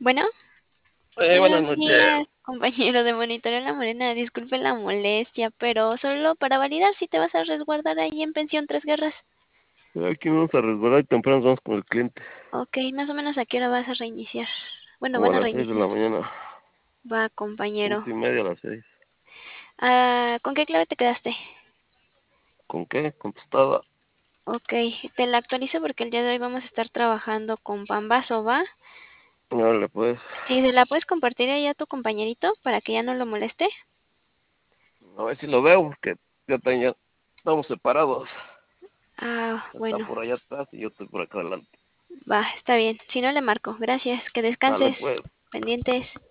Bueno, Buenas buenos noches. días, compañero de Monitoreo La Morena. Disculpe la molestia, pero solo para validar si te vas a resguardar ahí en Pensión Tres Guerras. Aquí vamos a resguardar y temprano vamos con el cliente, Ok, más o menos a qué hora vas a reiniciar. Bueno, como a van a las 6 de reiniciar. la mañana, Va, compañero. 5:30 a las 6. Ah, ¿con qué clave te quedaste? ¿Con qué? Contestada. Ok, te la actualizo porque el día de hoy vamos a estar trabajando con Pambazo, ¿va? Órale, pues. Si se la puedes compartir ahí a tu compañerito para que ya no lo moleste. A ver si lo veo, porque ya estamos separados. Ah, Está bueno, por allá atrás y yo estoy por acá adelante. va, está bien. Si no le marco. Gracias, que Sale, descanses. pues. Pendientes.